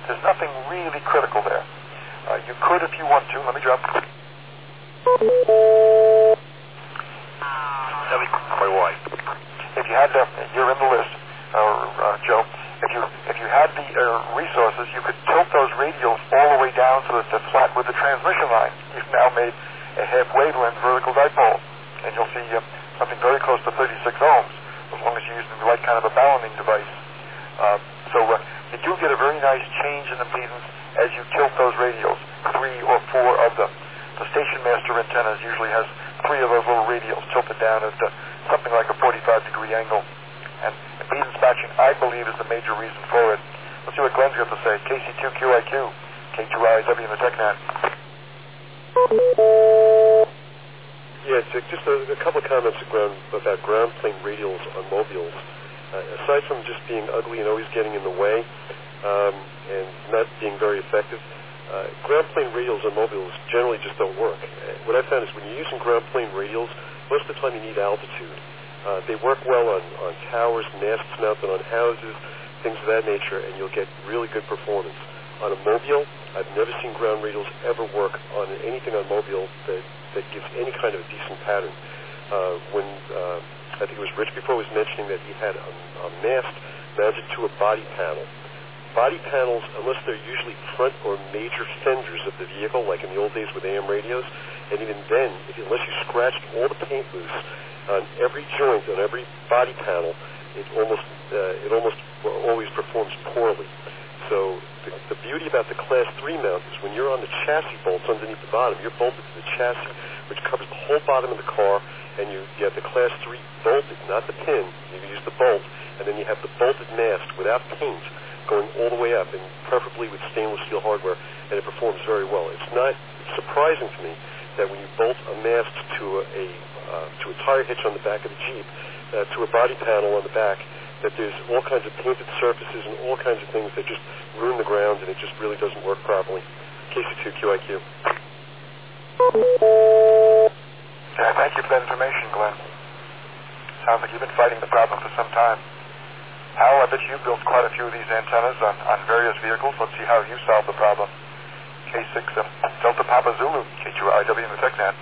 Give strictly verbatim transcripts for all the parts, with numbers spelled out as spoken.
There's nothing really critical there. Uh, you could, if you want to, let me drop. W Y. If you had, uh, you're in the list, uh, uh, Joe. If you if you had the uh, resources, you could tilt those radials all the way down to the, the flat with the transmission line. You've now made a half wavelength vertical dipole, and you'll see uh, something very close to thirty-six ohms, as long as you're using the right kind of a balancing device. Uh, so uh, you do get a very nice change in impedance as you tilt those radials, three or four of them. The Station Master antennas usually has three of those little radials tilted down at uh, something like a forty-five degree angle. And impedance matching, I believe, is the major reason for it. Let's see what Glenn's got to say. K C two Q I Q, K two I W in the TechNet. Yeah, Dick, just a, a couple of comments ground, about ground plane radials on mobiles. Uh, aside from just being ugly and always getting in the way um, and not being very effective, uh, ground plane radials on mobiles generally just don't work. Uh, what I found is when you're using ground plane radials, most of the time you need altitude. Uh, they work well on, on towers, masts mounted on houses, things of that nature, and you'll get really good performance. On a mobile, I've never seen ground radials ever work on anything on mobile that, that gives any kind of a decent pattern. Uh, when uh, I think it was Rich before was mentioning that he had a, a mast mounted to a body panel. Body panels, unless they're usually front or major fenders of the vehicle, like in the old days with A M radios, and even then, if, unless you scratched all the paint loose on every joint, on every body panel, it almost uh, it almost always performs poorly. So the, the beauty about the Class three mount is when you're on the chassis bolts underneath the bottom, you're bolted to the chassis, which covers the whole bottom of the car, and you, you have the Class three bolted, not the pin. You use the bolt, and then you have the bolted mast without paint going all the way up, and preferably with stainless steel hardware, and it performs very well. It's not it's surprising to me that when you bolt a mast to a, a uh, to a tire hitch on the back of the Jeep, uh, to a body panel on the back, that there's all kinds of painted surfaces and all kinds of things that just ruin the ground, and it just really doesn't work properly. K C two Q I Q. Yeah, thank you for that information, Glenn. Sounds like you've been fighting the problem for some time. Hal, I bet you've built quite a few of these antennas on, on various vehicles. Let's see how you solve the problem. K six uh, Delta Papa Zulu, K two I W in the TechNet.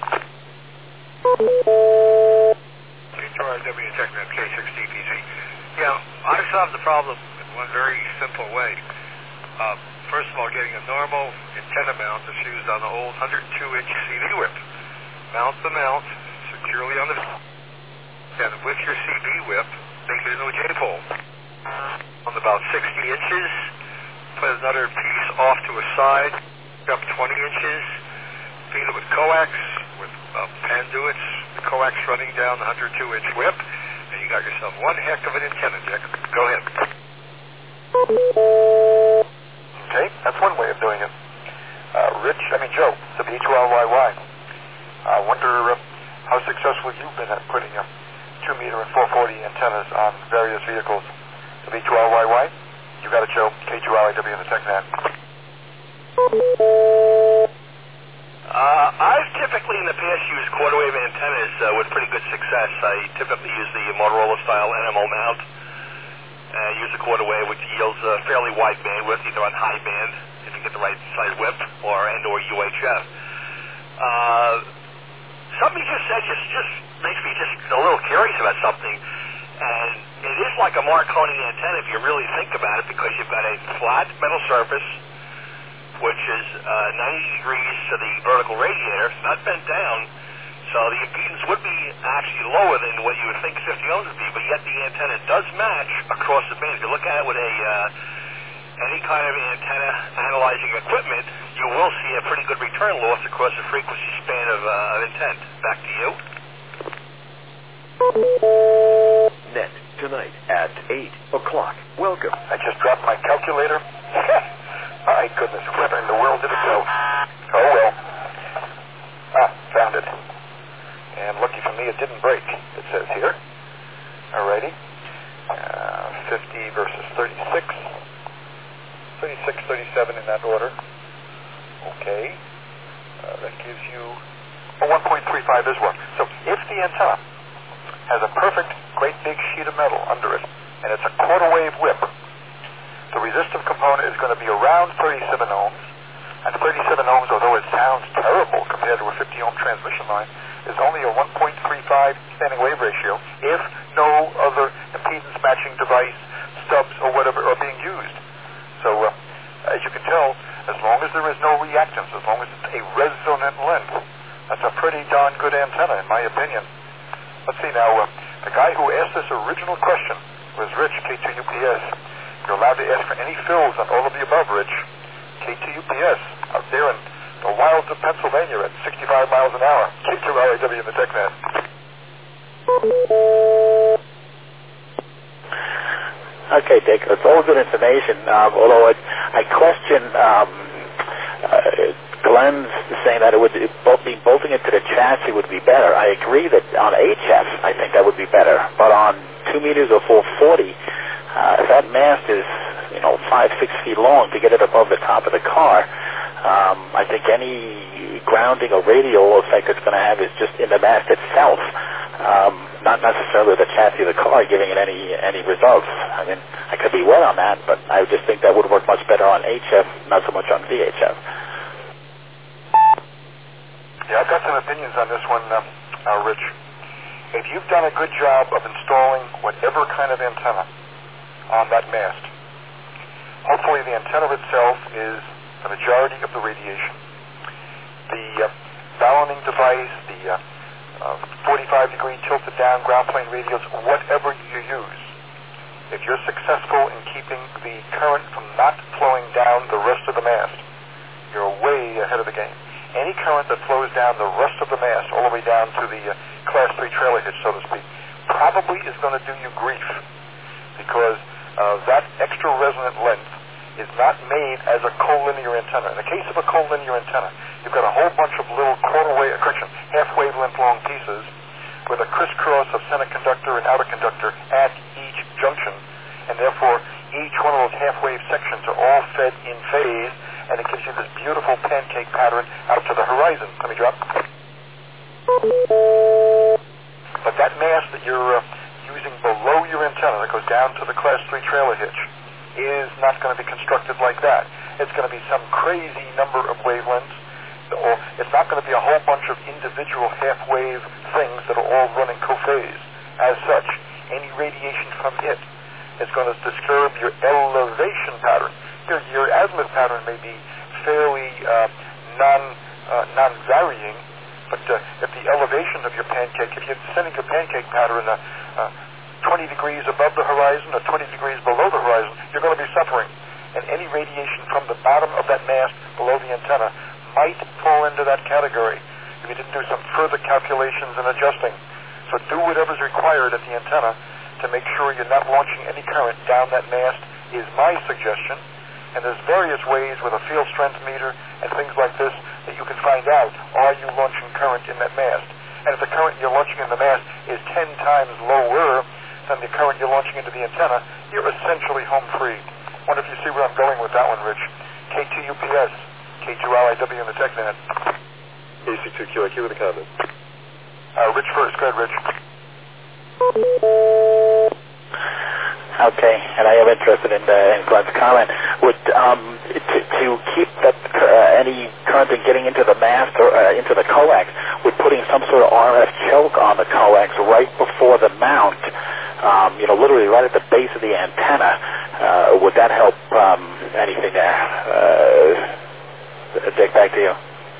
K two I W TechNet, K six D P Z. Yeah, I solved the problem in one very simple way. Uh, first of all, getting a normal antenna mount that's used on the old one oh two inch C V whip. Mount the mount securely on the and with your C V whip, make it into a J-pole. On about sixty inches, put another piece off to a side, up twenty inches, feed it with coax, with uh, panduits, the coax running down the one oh two inch whip, and you got yourself one heck of an antenna, Dick. Go ahead. Okay, that's one way of doing it. Uh, Rich, I mean Joe, the B two L Y Y. I wonder uh, how successful you've been at putting a two meter and four forty antennas on various vehicles. The B two L Y Y, you got it, Joe. K two L I W in the TechNet. Uh, I've typically in the past used quarter wave antennas uh, with pretty good success. I typically use the Motorola style N M O mount. Uh, use a quarter wave which yields a fairly wide bandwidth, either on high band if you get the right size whip, or and or U H F. Uh, something you just said just just makes me just a little curious about something, and it is like a Marconi antenna if you really think about it, because you've got a flat metal surface which is uh, ninety degrees to the vertical radiator, not bent down, so the impedance would be actually lower than what you would think fifty ohms would be, but yet the antenna does match across the band. If you look at it with a uh, any kind of antenna analyzing equipment, you will see a pretty good return loss across the frequency span of, uh, of intent. Back to you. Net tonight at eight o'clock. Welcome. I just dropped my calculator. My goodness, where in the world did it go? Oh well. Ah, found it. And lucky for me, it didn't break, it says here. Alrighty. Uh, fifty versus thirty-six. thirty-six, thirty-seven in that order. Okay. Uh, that gives you... Oh, one point three five is one. So if the antenna has a perfect, great big sheet of metal under it, and it's a quarter wave whip, the resistive component is going to be around thirty-seven ohms, and thirty-seven ohms, although it sounds terrible compared to a fifty ohm transmission line, is only a one point three five standing wave ratio if no other impedance matching device, stubs, or whatever are being used. So, uh, as you can tell, as long as there is no reactance, as long as it's a resonant length, that's a pretty darn good antenna, in my opinion. Let's see now, uh, the guy who asked this original question was Rich, K two U P S. You're allowed to ask for any fills on all of the above, Rich. K two U P S, out there in the wilds of Pennsylvania at sixty-five miles an hour. K two L A W in the TechNet. Okay, Dick, that's all good information, um, although I, I question um, uh, Glenn's saying that it would it, both be bolting it to the chassis would be better. I agree that on H F, I think that would be better, but on two meters or four forty, uh, if that mast is, you know, five, six feet long to get it above the top of the car, um, I think any grounding or radial effect it's going to have is just in the mast itself, um, not necessarily the chassis of the car giving it any any results. I mean, I could be well on that, but I just think that would work much better on H F, not so much on V H F. Yeah, I've got some opinions on this one, uh, uh, Rich. If you've done a good job of installing whatever kind of antenna on that mast, hopefully the antenna itself is the majority of the radiation. The uh, balloning device, the uh, uh, forty-five degree tilted down ground plane radios, whatever you use, if you're successful in keeping the current from not flowing down the rest of the mast, you're way ahead of the game. Any current that flows down the rest of the mast, all the way down to the uh, class three trailer hitch, so to speak, probably is going to do you grief, because uh, that extra resonant length is not made as a collinear antenna. In the case of a collinear antenna, you've got a whole bunch of little quarter wave, correction, half wavelength long pieces with a crisscross of center conductor and outer conductor at each junction, and therefore each one of those half wave sections are all fed in phase, and it gives you this beautiful pancake pattern out to the horizon. Let me drop. But that mast that you're uh, using below your antenna that goes down to the class three trailer hitch is not going to be constructed like that. It's going to be some crazy number of wavelengths, or it's not going to be a whole bunch of individual half-wave things that are all running co-phase. As such, any radiation from it is going to disturb your elevation pattern. Your, your azimuth pattern may be fairly uh, non, uh, non-varying, but uh, if the elevation of your pancake, if you're sending your pancake pattern uh, uh, twenty degrees above the horizon or twenty degrees below the horizon, you're going to be suffering. And any radiation from the bottom of that mast below the antenna might fall into that category if you didn't do some further calculations and adjusting. So do whatever's required at the antenna to make sure you're not launching any current down that mast is my suggestion. And there's various ways with a field strength meter and things like this that you can find out, are you launching current in that mast? And if the current you're launching in the mast is ten times lower than the current you're launching into the antenna, you're essentially home free. Wonder if you see where I'm going with that one, Rich. K two U P S, K two L I W in the TechNet. A C two Q I Q with a comment. Uh, Rich first. Go ahead, Rich. Okay, and I am interested in, uh, in Glenn's comment. Would um, to, to keep that uh, any current getting into the mast or uh, into the coax, would putting some sort of R F choke on the coax right before the mount, um, you know, literally right at the base of the antenna, uh, would that help um, anything there? Uh, Dick, back to you.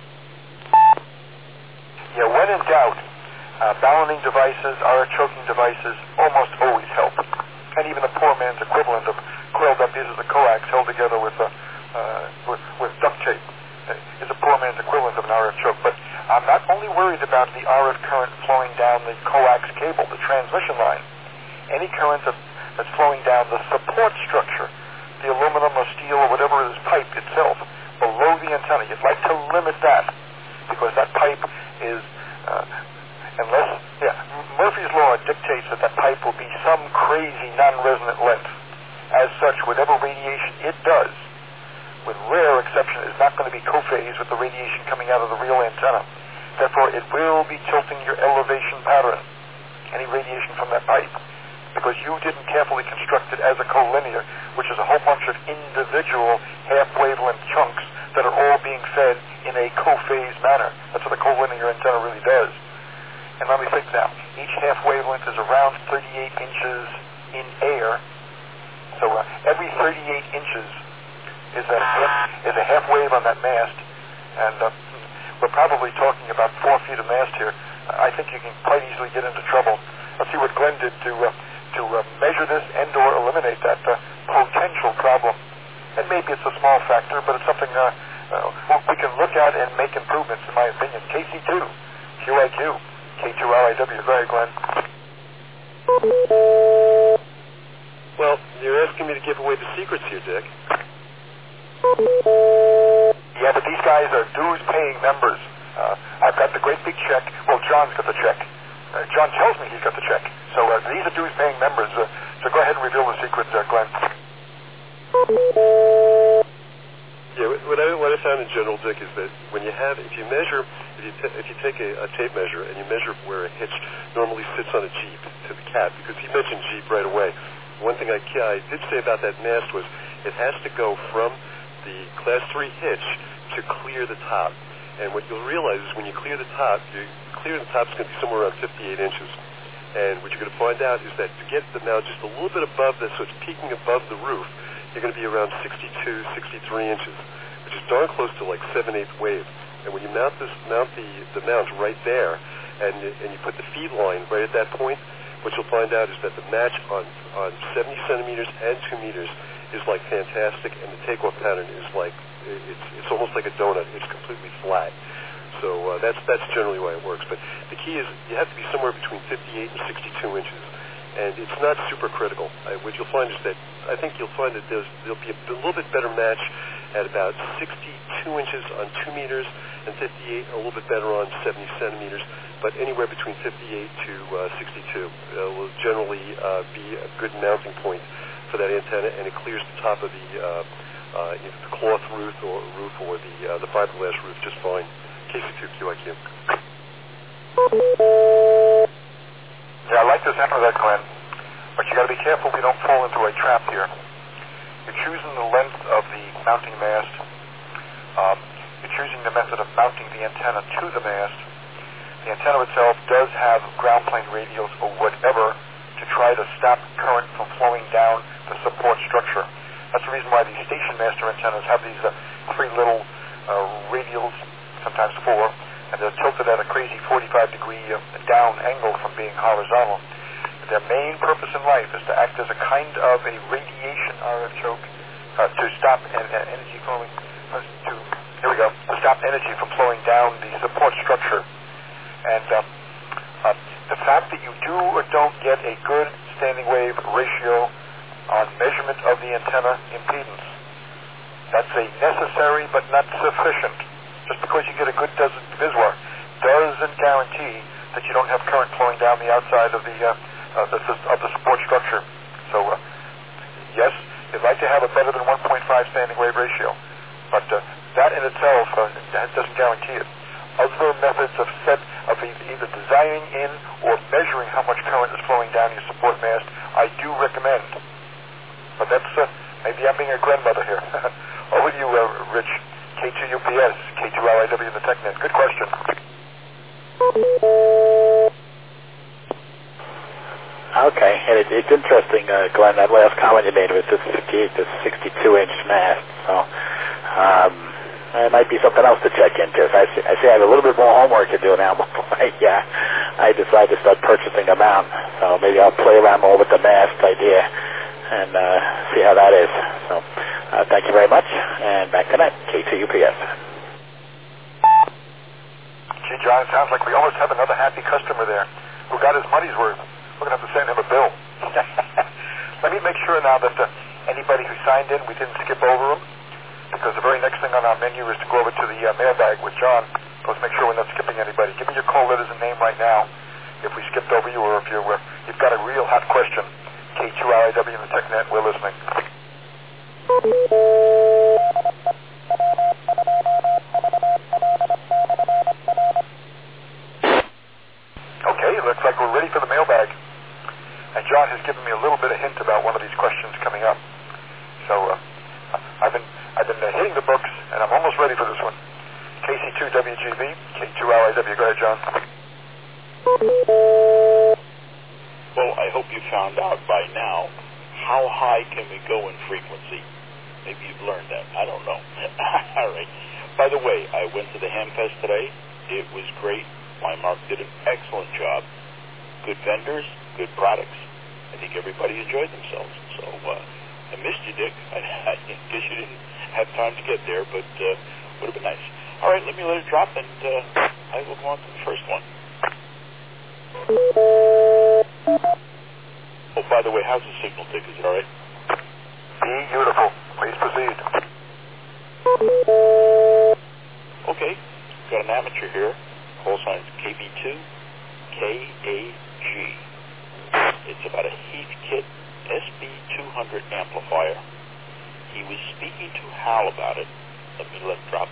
Yeah, when in doubt, uh, balloning devices, R F choking devices almost always help. And even the poor man's equivalent of coiled up pieces of coax held together with, uh, uh, with, with duct tape uh, is a poor man's equivalent of an R F choke. But I'm not only worried about the R F current flowing down the coax cable, the transmission line. Any current that, that's flowing down the support structure, the aluminum or steel or whatever it is, pipe itself, below the antenna. You'd like to limit that because that pipe is... Uh, Unless, yeah, Murphy's Law dictates that that pipe will be some crazy non-resonant length. As such, whatever radiation it does, with rare exception, is not going to be co-phase with the radiation coming out of the real antenna. Therefore, it will be tilting your elevation pattern, any radiation from that pipe, because you didn't carefully construct it as a collinear, which is a whole bunch of individual half-wavelength chunks that are all being fed in a co-phase manner. That's what a collinear antenna really does. And let me think now. Each half-wavelength is around thirty-eight inches in air. So uh, every thirty-eight inches is a half, is a half wave on that mast, and uh, we're probably talking about four feet of mast here. I think you can quite easily get into trouble. Let's see what Glenn did to uh, to uh, measure this and/or eliminate that uh, potential problem. And maybe it's a small factor, but it's something uh, uh, we can look at and make improvements, in my opinion. K C two, Q I Q, K two L I W. Go ahead, Glenn. Well, you're asking me to give away the secrets here, Dick. Yeah, but these guys are dues-paying members. Uh, I've got the great big check. Well, John's got the check. Uh, John tells me he's got the check. So uh, these are dues-paying members. Uh, so go ahead and reveal the secret, uh, Glenn. Yeah, what I, what I found in general, Dick, is that when you have, if you measure, if you, t- if you take a, a tape measure and you measure where a hitch normally sits on a Jeep to the cab, because he mentioned Jeep right away. One thing I, I did say about that mast was it has to go from the class three hitch to clear the top. And what you'll realize is when you clear the top, you clear the top is going to be somewhere around fifty-eight inches. And what you're going to find out is that to get the mount just a little bit above this, so it's peaking above the roof, you're going to be around sixty-two, sixty-three inches, which is darn close to like seven-eighths wave. And when you mount this, mount the, the mount right there, and, and you put the feed line right at that point, what you'll find out is that the match on, on seventy centimeters and two meters is like fantastic, and the takeoff pattern is like, it's it's almost like a donut. It's completely flat. So uh, that's that's generally why it works. But the key is you have to be somewhere between fifty-eight and sixty-two inches, and it's not super critical. I, what you'll find is that I think you'll find that there's, there'll be a, a little bit better match at about sixty-two inches on two meters and fifty-eight, a little bit better on seventy centimeters. But anywhere between fifty-eight to uh, sixty-two uh, will generally uh, be a good mounting point for that antenna, and it clears the top of the uh, uh, either the cloth roof or roof or the uh, the fiberglass roof just fine. K C two Q I Q. Yeah, I like this end of that, Glenn. But you got to be careful we don't fall into a trap here. You're choosing the length of the mounting mast. Um, you're choosing the method of mounting the antenna to the mast. The antenna itself does have ground plane radials or whatever to try to stop current from flowing down the support structure. That's the reason why these station master antennas have these uh, three little uh, radials, sometimes four, and they're tilted at a crazy forty-five degree uh, down angle from being horizontal. Their main purpose in life is to act as a kind of a radiation artichoke uh, to stop en- en- energy flowing, uh, to, here we go, to stop energy from flowing down the support structure. And uh, uh, the fact that you do or don't get a good standing wave ratio on measurement of the antenna impedance, that's a necessary but not sufficient. Just because you get a good dozen Viswar doesn't guarantee that you don't have current flowing down the outside of the uh, uh, the, of the support structure. So uh, yes, you'd like to have a better than one point five standing wave ratio, but uh, that in itself uh, that doesn't guarantee it. Other methods of set of either designing in or measuring how much current is flowing down your support mast, I do recommend. But that's uh, maybe I'm being a grandmother here. Over to you, uh, Rich. K two U P S, K two L I W in the TechNet. Good question. Okay, and it, it's interesting, uh, Glenn, that last comment you made with this fifty-eight to sixty-two inch mast. So um, it might be something else to check into. I see, I see I have a little bit more homework to do now before I, uh, I decide to start purchasing a mount. So maybe I'll play around more with the mast idea and uh, see how that is. So uh, thank you very much, and back tonight, K two U P S. Gee, John, it sounds like we almost have another happy customer there who got his money's worth. We're going to have to send him a bill. Let me make sure now that uh, anybody who signed in, we didn't skip over them, because the very next thing on our menu is to go over to the uh, mailbag with John. Let's make sure we're not skipping anybody. Give me your call letters and name right now if we skipped over you, or if you're, uh, you've got a real hot question. K two L I W in the TechNet, we're listening. Okay, it looks like we're ready for the mailbag. And John has given me a little bit of hint about one of these questions coming up. the books, and I'm almost ready for this one. K C two W G B, K two L I W. Go ahead, John. Well, I hope you found out by now how high can we go in frequency. Maybe you've learned that. I don't know. All right. By the way, I went to the Hamfest today. It was great. My Mark did an excellent job. Good vendors, good products. I think everybody enjoyed themselves. So uh, I missed you, Dick. I, I guess you didn't have time to get there, but uh, would have been nice. All right, let me let it drop, and uh, I will go on to the first one. Oh, by the way, how's the signal, Dick? Is it all right? Beautiful. Please proceed. Okay, got an amateur here. Call sign's K B two K A G. It's about a Heathkit S B two hundred amplifier. He was speaking to Hal about it. Let me let it drop.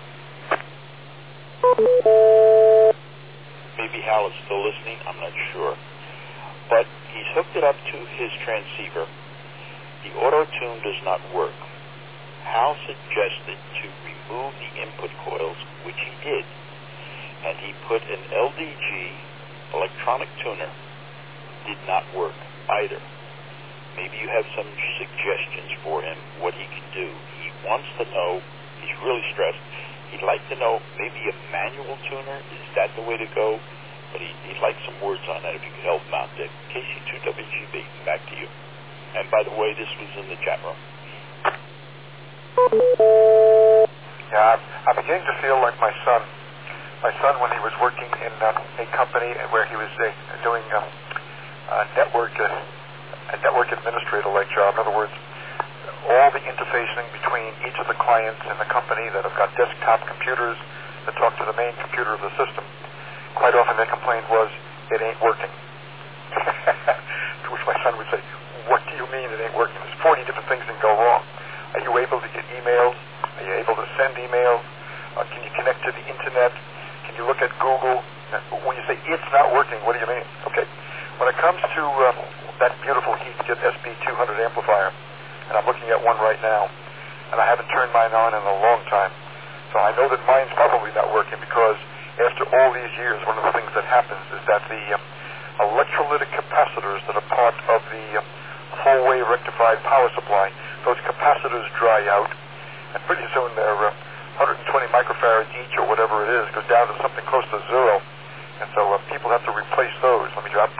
Maybe Hal is still listening, I'm not sure. But he's hooked it up to his transceiver. The auto-tune does not work. Hal suggested to remove the input coils, which he did, and he put an L D G electronic tuner. Did not work either. Maybe you have some suggestions for him, what he can do. He wants to know, he's really stressed, he'd like to know maybe a manual tuner, is that the way to go? But he, he'd like some words on that if you could help him out, Dick. K C two W G B, back to you. And by the way, this was in the chat room. Yeah, I'm, I'm beginning to feel like my son. My son, when he was working in uh, a company where he was uh, doing uh, a network, uh, a network administrator-like job. In other words, all the interfacing between each of the clients in the company that have got desktop computers that talk to the main computer of the system. Quite often their complaint was, it ain't working. To which my son would say, what do you mean it ain't working? There's forty different things that go wrong. Are you able to get emails? Are you able to send emails? Uh, can you connect to the internet? Can you look at Google? When you say it's not working, what do you mean? Okay. When it comes to uh, that beautiful Heathkit S B two hundred amplifier, and I'm looking at one right now, and I haven't turned mine on in a long time, so I know that mine's probably not working because after all these years, one of the things that happens is that the uh, electrolytic capacitors that are part of the uh, whole-wave rectified power supply, those capacitors dry out, and pretty soon they're uh, one hundred twenty microfarads each or whatever it is, goes down to something close to zero, and so uh, people have to replace those. Let me drop.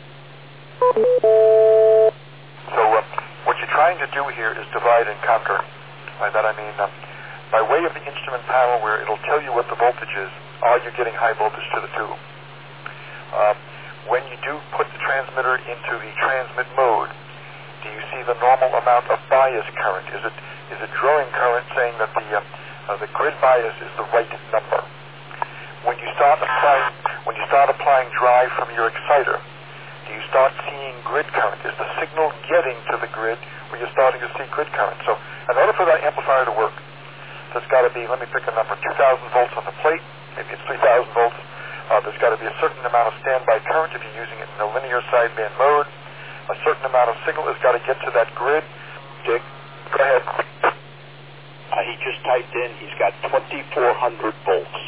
So uh, what you're trying to do here is divide and conquer. By that I mean, uh, by way of the instrument panel where it'll tell you what the voltage is, are you getting high voltage to the tube? Uh, when you do put the transmitter into the transmit mode, do you see the normal amount of bias current? Is it is it drawing current saying that the uh, uh, the grid bias is the right number? When you start applying when you start applying drive from your exciter, do you start seeing grid current? Is the signal getting to the grid where you're starting to see grid current? So in order for that amplifier to work, there's got to be, let me pick a number, two thousand volts on the plate, maybe it's three thousand volts. Uh, there's got to be a certain amount of standby current if you're using it in a linear sideband mode. A certain amount of signal has got to get to that grid. Dick, go ahead. Uh, he just typed in, he's got twenty-four hundred volts.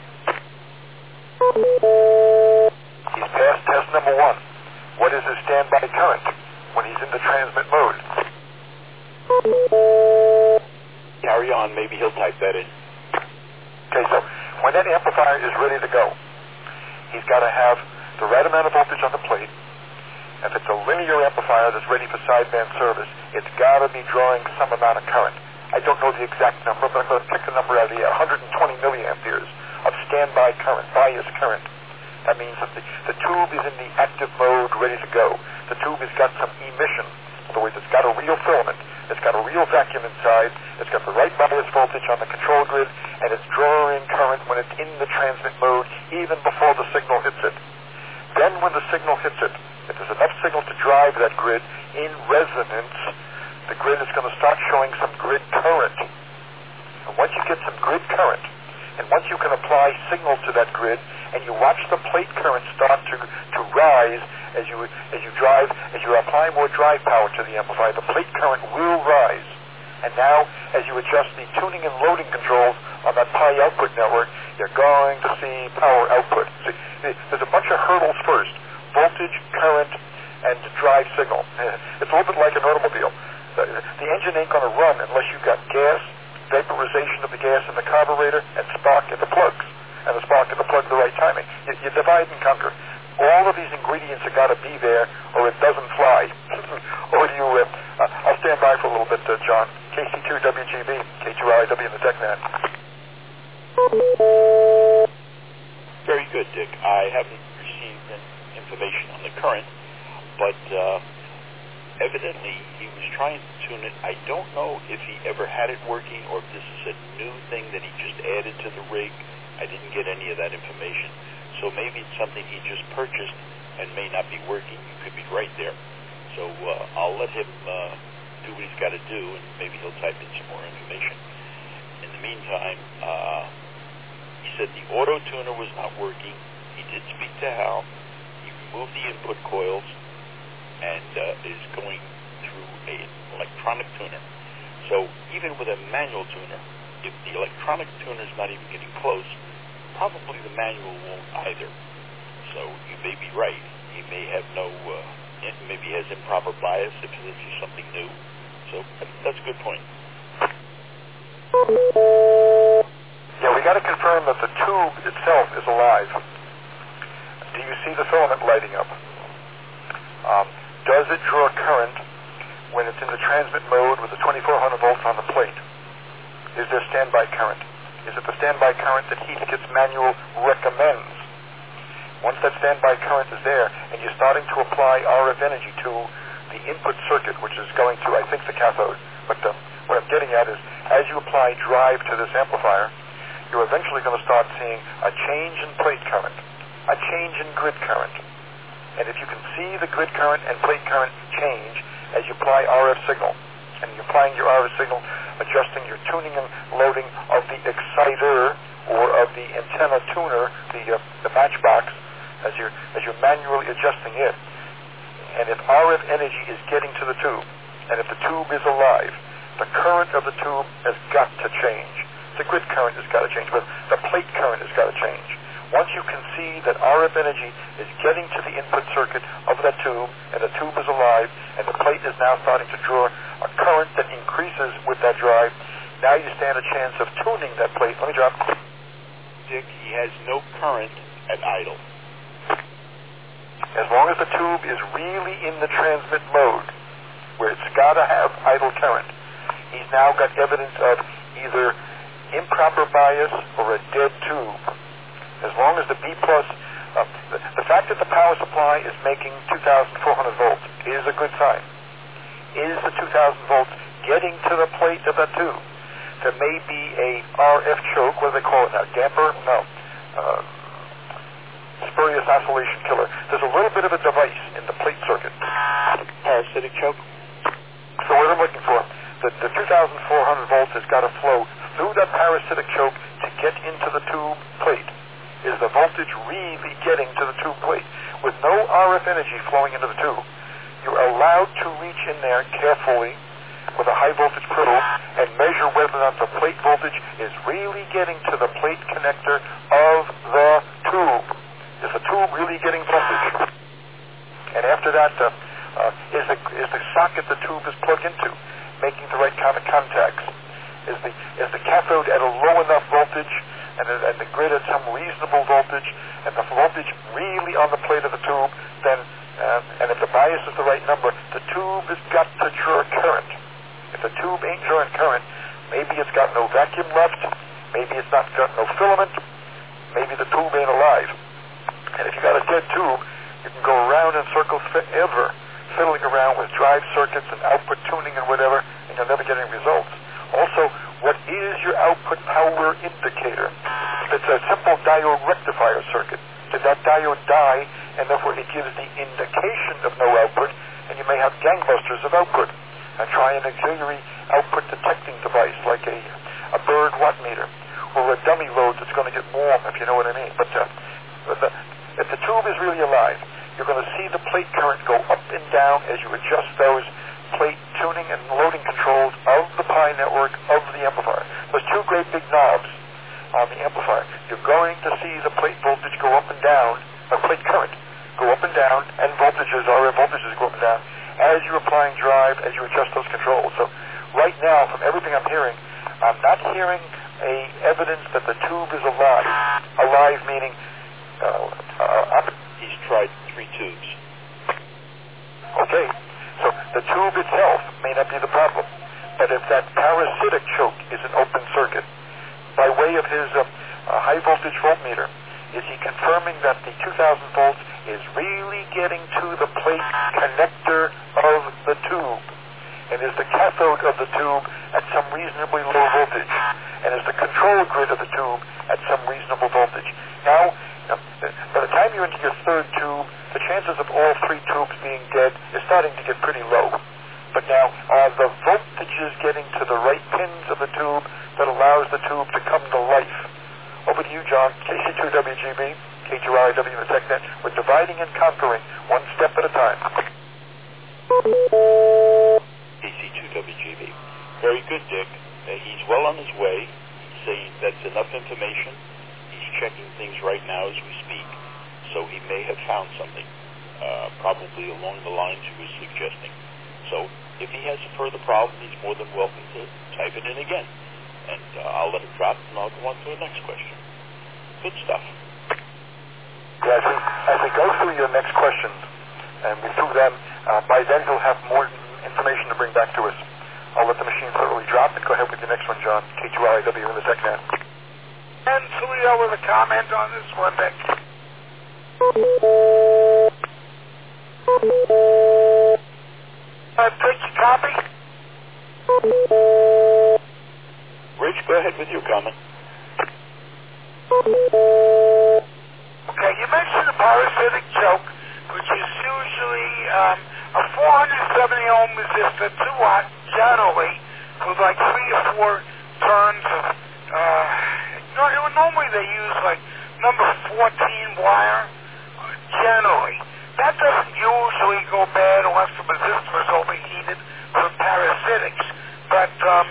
He's passed test number one. What is his standby current when he's in the transmit mode? Carry on, maybe he'll type that in. Okay, so when that amplifier is ready to go, he's got to have the right amount of voltage on the plate. If it's a linear amplifier that's ready for sideband service, it's got to be drawing some amount of current. I don't know the exact number, but I'm going to pick the number out of the one hundred twenty milliamperes of standby current, bias current. That means that the, the tube is in the active mode, ready to go. The tube has got some emission. In other words, it's got a real filament. It's got a real vacuum inside. It's got the right bias voltage on the control grid, and it's drawing current when it's in the transmit mode, even before the signal hits it. Then when the signal hits it, if there's enough signal to drive that grid in resonance, the grid is going to start showing some grid current. And once you get some grid current, and once you can apply signal to that grid, and you watch the plate current start to to rise as you as you drive, as you apply more drive power to the amplifier, the plate current will rise. And now, as you adjust the tuning and loading controls on that Pi output network, you're going to see power output. See, there's a bunch of hurdles first: voltage, current, and drive signal. It's a little bit like an automobile. The, the engine ain't going to run unless you've got gas, vaporization of the gas in the carburetor, and spark in the plugs. And the spark in the plug the right timing. You, you divide and conquer. All of these ingredients have got to be there, or it doesn't fly. Or do you? Uh, uh, I'll stand by for a little bit, uh, John. K C two W G B, K two R I W in the TechNet. Very good, Dick. I haven't received any information on the current, but uh, evidently he was trying to tune it. I don't know if he ever had it working or if this is a new thing that he just added to the rig. I didn't get any of that information. So maybe it's something he just purchased and may not be working. You could be right there. So uh, I'll let him uh, do what he's got to do, and maybe he'll type in some more information. In the meantime, uh, he said the auto tuner was not working. He did speak to Hal. He removed the input coils and uh, is going through an electronic tuner. So even with a manual tuner, if the electronic tuner is not even getting close, probably the manual won't either. So you may be right. He may have no, uh, maybe he has improper bias if this is something new. So that's a good point. Yeah, we got to confirm that the tube itself is alive. Do you see the filament lighting up? Um, does it draw current when it's in the transmit mode with the twenty-four hundred volts on the plate? Is there standby current? Is it the standby current that Heathkit's manual recommends? Once that standby current is there and you're starting to apply R F energy to the input circuit, which is going to, I think, the cathode, but uh, what I'm getting at is as you apply drive to this amplifier, you're eventually going to start seeing a change in plate current, a change in grid current. And if you can see the grid current and plate current change as you apply R F signal, and you're applying your R F signal, adjusting your tuning and loading of the exciter or of the antenna tuner, the uh, the matchbox, as you're as you're manually adjusting it. And if R F energy is getting to the tube, and if the tube is alive, the current of the tube has got to change. The grid current has got to change, but the plate current has got to change. Once you can see that R F energy is getting to the input circuit of that tube, and the tube is alive, and the plate is now starting to draw a current that increases with that drive, now you stand a chance of tuning that plate. Let me drop. Dick, he has no current at idle. As long as the tube is really in the transmit mode, where it's got to have idle current, he's now got evidence of either improper bias or a dead tube. As long as the B plus, uh, the, the fact that the power supply is making two thousand four hundred volts is a good sign. Is the two thousand volts getting to the plate of that tube? There may be a R F choke. What do they call it now? Damper? No. Uh, spurious oscillation killer. There's a little bit of a device in the plate circuit. Parasitic choke? So what I'm looking for, the, the two thousand four hundred volts has got to flow through that parasitic choke to get into the tube plate. Is the voltage really getting to the tube plate? With no R F energy flowing into the tube, you're allowed to reach in there carefully with a high voltage probe and measure whether or not the plate voltage is really getting to the plate connector of the tube. Is the tube really getting voltage? And after that, uh, uh, is, the, is the socket the tube is plugged into making the right kind of contacts? Is the, is the cathode at a low enough voltage and, and the grid at some reasonable voltage, and the voltage really on the plate of the tube, then, uh, and if the bias is the right number, the tube has got to draw current. If the tube ain't drawing current, maybe it's got no vacuum left, maybe it's not got no filament, maybe the tube ain't alive. And if you got a dead tube, you can go around in circles forever, fiddling around with drive circuits and output tuning and whatever, and you'll never get any results. Also, what is your output power indicator? It's a simple diode rectifier circuit. Did that diode die, and therefore it gives the indication of no output, and you may have gangbusters of output. And try an auxiliary output detecting device like a, a bird watt meter, or a dummy load that's going to get warm, if you know what I mean. But uh, the, if the tube is really alive, you're going to see the plate current go up and down as you adjust those plate tuning and loading controls of the pi network of the amplifier. Those two great big knobs on the amplifier. You're going to see the plate voltage go up and down, or plate current go up and down, and voltages, R F voltages go up and down as you're applying drive, as you adjust those controls. So right now, from everything I'm hearing, I'm not hearing a evidence that the tube is alive. Alive meaning uh, uh, up. He's tried three tubes. Okay, so the tube itself may not be the problem, but if that parasitic choke is an open circuit, by way of his uh, uh, high voltage voltmeter, is he confirming that the two thousand volts is really getting to the plate connector of the tube? And is the cathode of the tube at some reasonably low voltage? And is the control grid of the tube at some reasonable voltage? Now, by the time you're into your third tube, the chances of all three tubes being dead is starting to get pretty low. But now, are the voltages getting to the right pins of the tube that allows the tube to come to life? Over to you, John. K C two W G B, K two R I W in the TechNet. We're dividing and conquering one step at a time. K C two W G B. Very good, Dick. Uh, he's well on his way. He's saying that's enough information. He's checking things right now as we speak, so he may have found something, uh, probably along the lines he was suggesting. So if he has a further problem, he's more than welcome to type it in again. And uh, I'll let it drop, and I'll go on to the next question. Good stuff. Yeah, as we, as we go through your next questions, and we through them, uh, by then he'll have more information to bring back to us. I'll let the machine thoroughly drop, and go ahead with your next one, John. K two R I W in the TechNet. And Tulio with a comment on this one, Beck. Uh, take your copy. Rich, go ahead with your comment. Okay, you mentioned the parasitic choke, which is usually um, a four hundred seventy ohm resistor, two watt, generally, with like three or four turns of, uh, normally they use like number fourteen wire, generally. That doesn't usually go bad unless the resistor is overheated from parasitics. But um,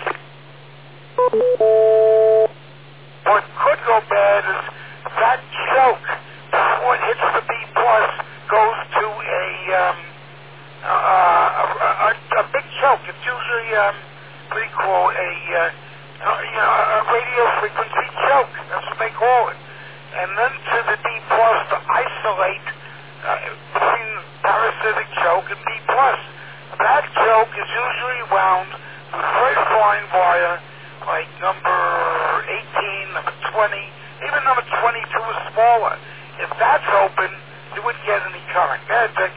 what could go bad is that choke, before it hits the B plus, goes to a, um, uh, a, a, a big choke. It's usually, um, what do you call it, a, uh, you know, a radio frequency choke. That's what they call it. And then to the B plus to isolate Uh, between parasitic choke and B plus. That choke is usually wound with very fine wire, like number eighteen, number twenty, even number twenty-two is smaller. If that's open, you wouldn't get any current. Go ahead, Dick.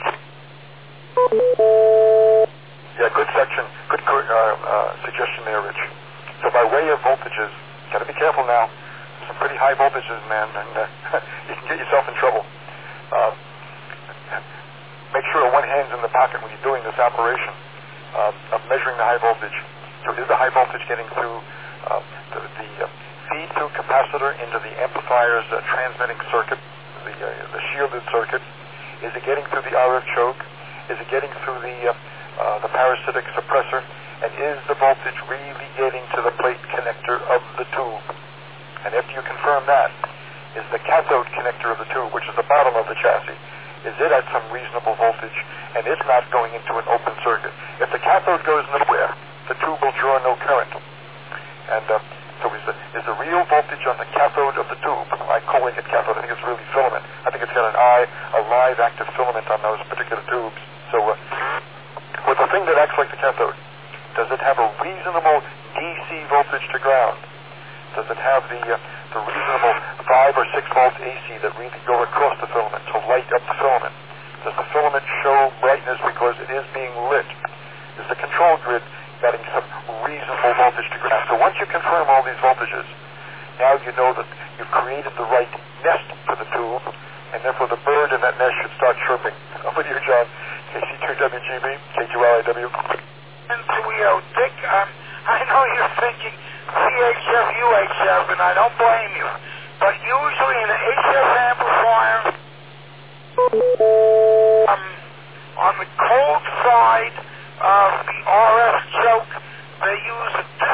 Yeah, good section. Good uh, uh, suggestion there, Rich. So by way of voltages, got to be careful now. Some pretty high voltages, man, and uh, you can get yourself in trouble. Uh, Make sure one hand's in the pocket when you're doing this operation uh, of measuring the high voltage. So is the high voltage getting through uh, the, the uh, feed-through capacitor into the amplifier's uh, transmitting circuit, the, uh, the shielded circuit? Is it getting through the R F choke? Is it getting through the, uh, uh, the parasitic suppressor? And is the voltage really getting to the plate connector of the tube? And after you confirm that, is the cathode connector of the tube, which is the bottom of the chassis, is it at some reasonable voltage, and it's not going into an open circuit? If the cathode goes nowhere, the tube will draw no current. And uh, so is the, is the real voltage on the cathode of the tube, I'm calling it cathode, I think it's really filament. I think it's got an eye, a live active filament on those particular tubes. So uh, with the thing that acts like the cathode, does it have a reasonable D C voltage to ground? Does it have the uh, the reasonable five or six volts A C that really go across the filament to light up the filament? Does the filament show brightness because it is being lit? Is the control grid getting some reasonable voltage to ground? So once you confirm all these voltages, now you know that you've created the right nest for the tube, and therefore the bird in that nest should start chirping. Over to you, John. K C two W G B, K two R I W. And Tulio, Dick, um, I know you're thinking C H F, U H F, and I don't blame you. But usually in an H F amplifier, um, on the cold side of the R F choke, they use a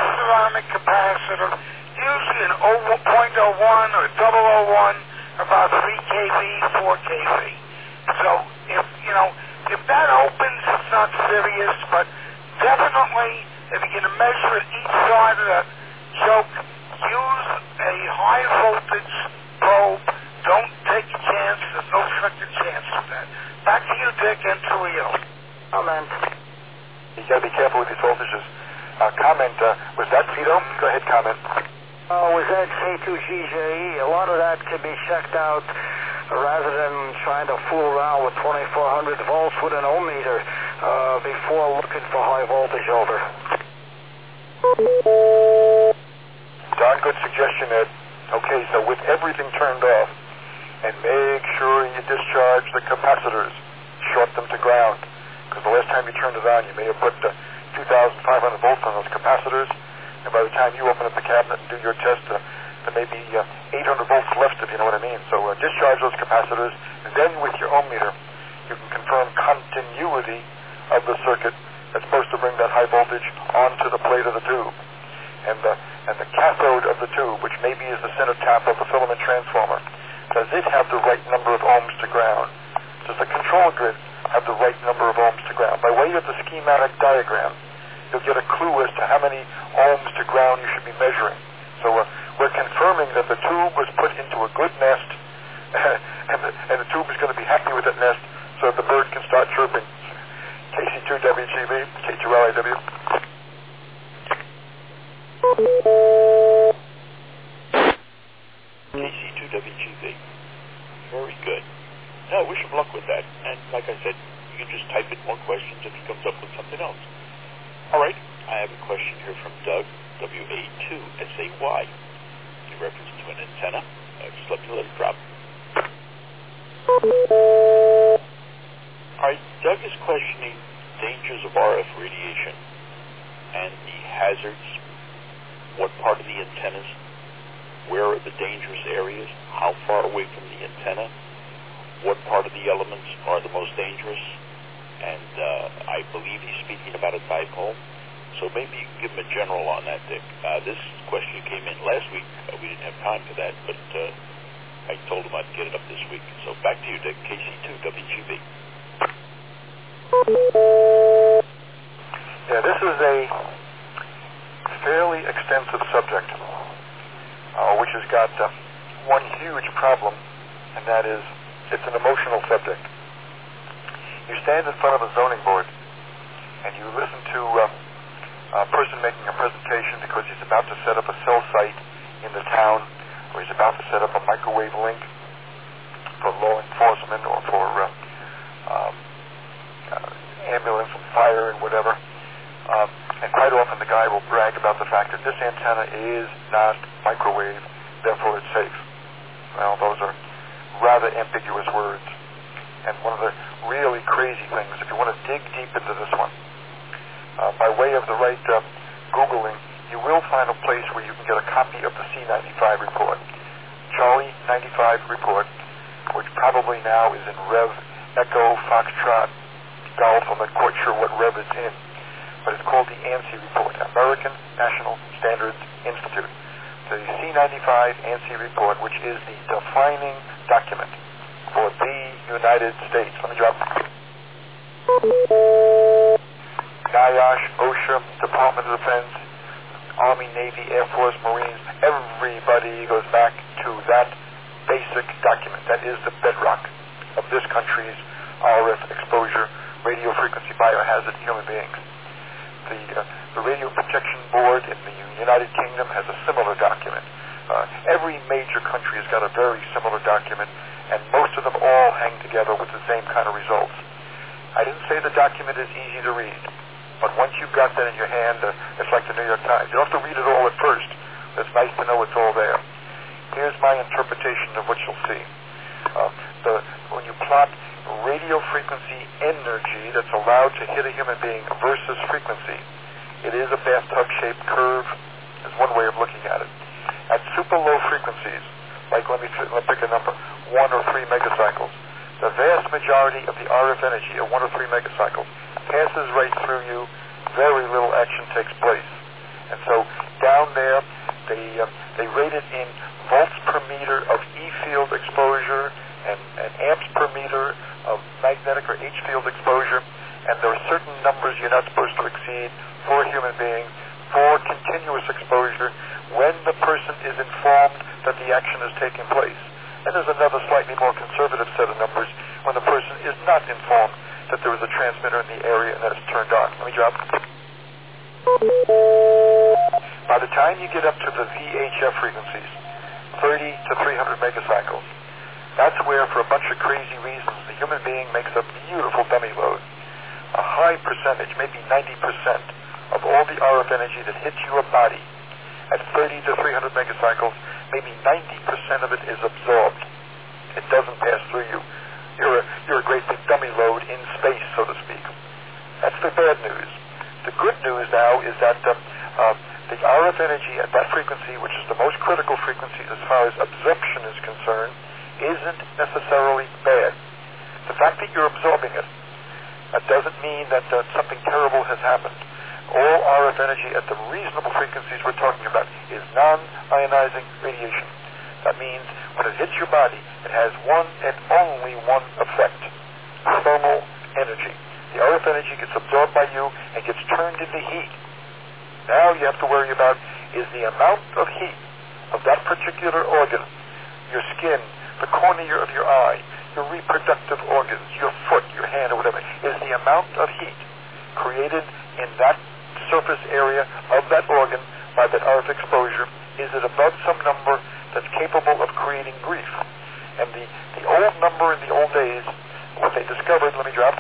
ceramic capacitor, usually an zero point zero one or double oh one, about three K V, four K V. So if, you know, if that opens, it's not serious, but definitely if you're going to measure at each side of the choke, use a high voltage probe. Don't take a chance. There's no second chance with that. Back to you, Dick, and to Rio. Comment. You got to be careful with these voltages. Uh, comment, uh, was that Tito? Go ahead, comment. Uh, was that K two G J E? A lot of that can be checked out uh, rather than trying to fool around with twenty-four hundred volts with an ohm meter uh, before looking for high voltage over. Darn good suggestion, Ed. Okay, so with everything turned off, and make sure you discharge the capacitors, short them to ground, because the last time you turned it on, you may have put uh, two thousand five hundred volts on those capacitors, and by the time you open up the cabinet and do your test, uh, there may be uh, eight hundred volts left, if you know what I mean. So uh, discharge those capacitors, and then with your ohm meter, you can confirm continuity of the circuit that's supposed to bring that high voltage onto the plate of the tube. And the, and the cathode of the tube, which maybe is the center tap of the filament transformer, does it have the right number of ohms to ground? Does the control grid have the right number of ohms to ground? By way of the schematic diagram, you'll get a clue as to how many ohms to ground you should be measuring. So uh, we're confirming that the tube was put into a good nest, and, the, and the tube is going to be happy with that nest so that the bird can start chirping. K C two W G B, K two L I W. K C two W G B. Very good. No, wish him luck with that. And like I said, you can just type in more questions if he comes up with something else. All right, I have a question here from Doug, W A two S A Y, in reference to an antenna. Uh, just let me let it drop. All right, Doug is questioning dangers of R F radiation and the hazards, what part of the antennas, where are the dangerous areas, how far away from the antenna, what part of the elements are the most dangerous, and uh, I believe he's speaking about a dipole. So maybe you can give him a general on that, Dick. Uh, this question came in last week. Uh, we didn't have time for that, but uh, I told him I'd get it up this week. So back to you, Dick, K C two W G B. Yeah, this is a fairly extensive subject, uh, which has got uh, one huge problem, and that is it's an emotional subject. You stand in front of a zoning board, and you listen to uh, a person making a presentation because he's about to set up a cell site in the town, or he's about to set up a microwave link for law enforcement or for uh, um, uh, ambulance and fire and whatever. Um, and quite often the guy will brag about the fact that this antenna is not microwave, therefore it's safe. Well, those are rather ambiguous words. And one of the really crazy things, if you want to dig deep into this one, uh, by way of the right uh, Googling, you will find a place where you can get a copy of the C ninety-five report. Charlie ninety-five report, which probably now is in Rev Echo Foxtrot Golf. I'm not quite sure what Rev it's in, but it's called the ANSI report, American National Standards Institute. The C ninety-five ANSI report, which is the defining document for the United States. Let me drop it. NIOSH, OSHA, Department of Defense, Army, Navy, Air Force, Marines, everybody goes back to that basic document. That is the bedrock of this country's R F exposure, radio frequency biohazard human beings. The, uh, the Radio Protection Board in the United Kingdom has a similar document. Uh, every major country has got a very similar document, and most of them all hang together with the same kind of results. I didn't say the document is easy to read, but once you've got that in your hand, uh, it's like the New York Times. You don't have to read it all at first. It's nice to know it's all there. Here's my interpretation of what you'll see. Uh, the, when you plot radio frequency energy that's allowed to hit a human being versus frequency, it is a bathtub-shaped curve. There's one way of looking at it. At super low frequencies, like let me, let me pick a number, one or three megacycles, the vast majority of the R F energy at one or three megacycles passes right through you. Very little action takes place. And so down there, they uh, they rate it in volts per meter of E field exposure and, and amps per meter of magnetic or H field exposure, and there are certain numbers you're not supposed to exceed for a human being for continuous exposure when the person is informed that the action is taking place. And there's another slightly more conservative set of numbers when the person is not informed that there is a transmitter in the area and that it's turned on. Let me drop. By the time you get up to the V H F frequencies, thirty to three hundred megacycles, that's where, for a bunch of crazy reasons, the human being makes a beautiful dummy load. A high percentage, maybe ninety percent, of all the R F energy that hits your body at thirty to three hundred megacycles, maybe ninety percent of it is absorbed. It doesn't pass through you. You're a, you're a great big dummy load in space, so to speak. That's the bad news. The good news now is that uh, uh, the R F energy at that frequency, which is the most critical frequency as far as absorption is concerned, isn't necessarily bad. The fact that you're absorbing it uh, doesn't mean that uh, something terrible has happened. All R F energy at the reasonable frequencies we're talking about is non-ionizing radiation. That means when it hits your body, it has one and only one effect: thermal energy. The R F energy gets absorbed by you and gets turned into heat. Now you have to worry about is the amount of heat of that particular organ, your skin, the cornea of your eye, your reproductive organs, your foot, your hand, or whatever, is the amount of heat created in that surface area of that organ by that R F exposure, is it above some number that's capable of creating grief? And the, the old number in the old days, what they discovered, let me drop,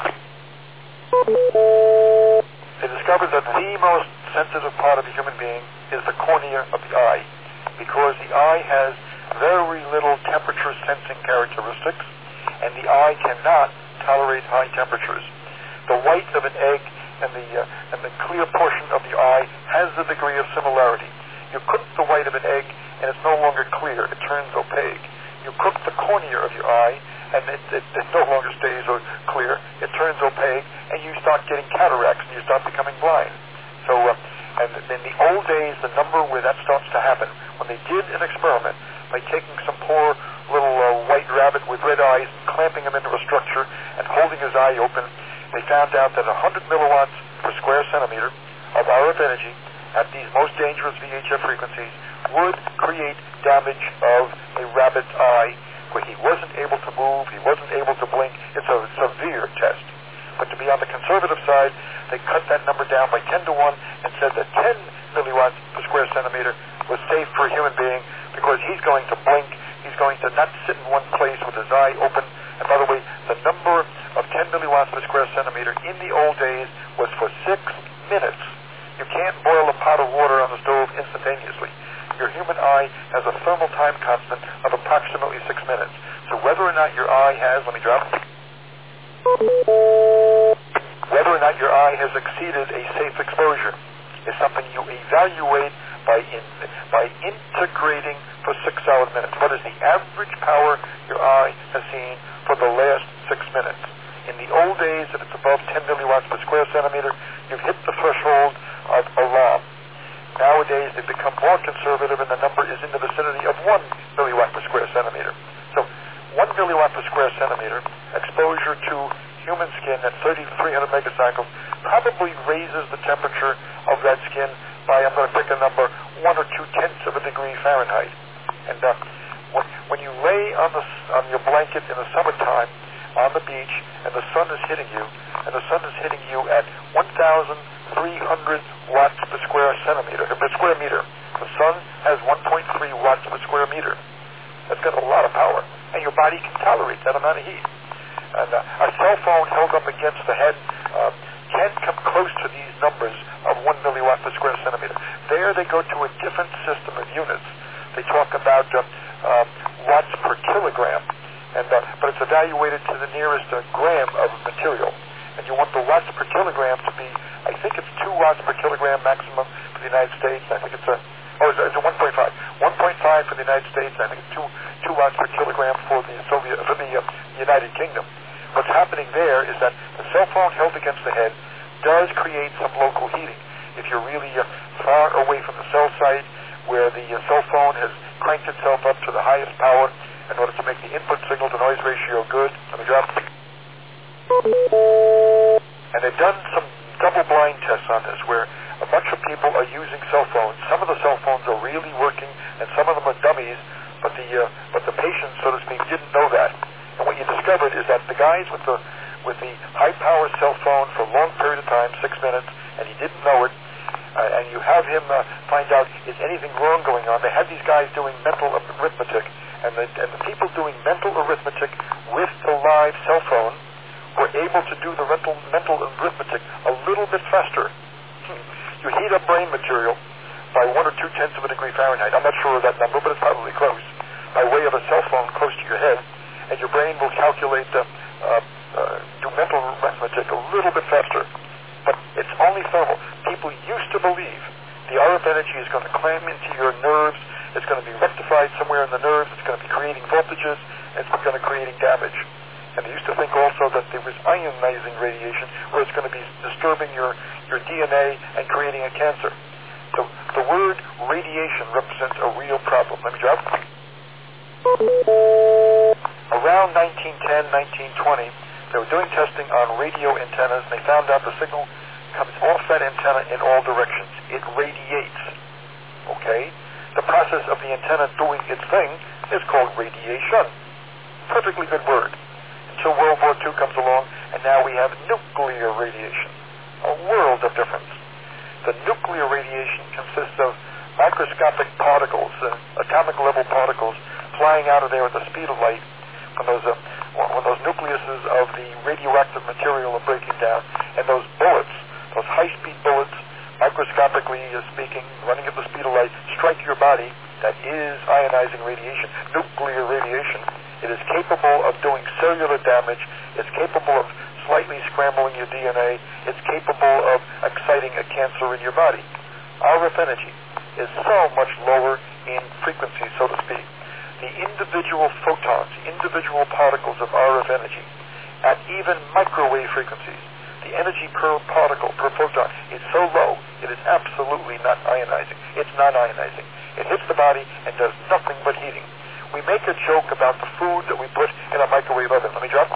they discovered that the most sensitive part of the human being is the cornea of the eye, because the eye has very little temperature sensing characteristics, and the eye cannot tolerate high temperatures. The white of an egg and the uh, and the clear portion of the eye has a degree of similarity. You cook the white of an egg, and it's no longer clear; it turns opaque. You cook the cornea of your eye, and it, it, it no longer stays clear; it turns opaque, and you start getting cataracts, and you start becoming blind. So, uh, and in the old days, the number where that starts to happen, when they did an experiment by taking some poor little uh, white rabbit with red eyes and clamping him into a structure and holding his eye open, they found out that one hundred milliwatts per square centimeter of R F energy at these most dangerous V H F frequencies would create damage of a rabbit's eye where he wasn't able to move, he wasn't able to blink. It's a severe test. But to be on the conservative side, they cut that number down by ten to one and said that ten milliwatts per square centimeter was safe for a human being because he's going to blink, he's going to not sit in one place with his eye open. And by the way, the number of ten milliwatts per square centimeter in the old days was for six minutes. You can't boil a pot of water on the stove instantaneously. Your human eye has a thermal time constant of approximately six minutes. So whether or not your eye has, let me drop, whether or not your eye has exceeded a safe exposure is something you evaluate by in, by integrating for six solid minutes. What is the average power your eye has seen for the last six minutes? In the old days, if it's above ten milliwatts per square centimeter, you've hit the threshold of alarm. Nowadays, they've become more conservative, and the number is in the vicinity of one milliwatt per square centimeter. So, one milliwatt per square centimeter exposure to human skin at thirty to three hundred megacycles probably raises the temperature of that skin by, I'm going to pick a number, one or two tenths of a degree Fahrenheit. And uh, when, when you lay on the on your blanket in the summertime on the beach, and the sun is hitting you, and the sun is hitting you at one thousand three hundred watts per square centimeter, per square meter. The sun has one point three watts per square meter. That's got a lot of power, and your body can tolerate that amount of heat. And uh, a cell phone held up against the head uh, can come close to these numbers of one milliwatt per square centimeter. There they go to a different system of units. They talk about uh, uh, watts per kilogram, and uh, but it's evaluated to the nearest uh, gram of material. And you want the watts per kilogram to be, I think it's two watts per kilogram maximum for the United States. I think it's a, oh, it's a, it's a one point five. one point five for the United States. I think it's two, two watts per kilogram for the Soviet, for the uh, United Kingdom. What's happening there is that the cell phone held against the head does create some local heating. If you're really uh, far away from the cell site, where the uh, cell phone has cranked itself up to the highest power in order to make the input signal to noise ratio good. Let me drop. And they've done some double-blind tests on this, where a bunch of people are using cell phones. Some of the cell phones are really working, and some of them are dummies, but the uh, but the patients, so to speak, didn't know that. And what you discovered is that the guys with the with the high-power cell phone for a long period of time, six minutes, and he didn't know it, uh, and you have him uh, find out, is anything wrong going on? They had these guys doing mental arithmetic, and the, and the people doing mental arithmetic with the live cell phone were able to do the mental, mental arithmetic a little bit faster. You heat up brain material by one or two tenths of a degree Fahrenheit. I'm not sure of that number, but it's probably close, by way of a cell phone close to your head, and your brain will calculate, uh, uh, uh, do mental arithmetic a little bit faster. But it's only thermal. People used to believe the R F energy is going to clam into your nerves, it's going to be rectified somewhere in the nerves, it's going to be creating voltages, and it's going to be creating damage. And they used to think also that there was ionizing radiation, where it's going to be disturbing your, your D N A and creating a cancer. So the word radiation represents a real problem. Let me drop. Around nineteen ten, nineteen twenty, they were doing testing on radio antennas, and they found out the signal comes off that antenna in all directions. It radiates. Okay? The process of the antenna doing its thing is called radiation. Perfectly good word. Until World War Two comes along, and now we have nuclear radiation. A world of difference. The nuclear radiation consists of microscopic particles, uh, atomic level particles, flying out of there at the speed of light when those, uh, when those nucleuses of the radioactive material are breaking down, and those bullets, those high-speed bullets, microscopically uh, speaking, running at the speed of light, strike your body. That is ionizing radiation, nuclear radiation. It is capable of doing cellular damage. It's capable of slightly scrambling your D N A. It's capable of exciting a cancer in your body. R F energy is so much lower in frequency, so to speak. The individual photons, individual particles of R F energy, at even microwave frequencies, the energy per particle, per photon, is so low, it is absolutely not ionizing. It's non-ionizing. It hits the body and does nothing but heating. We make a joke about the food that we put in a microwave oven. Let me drop.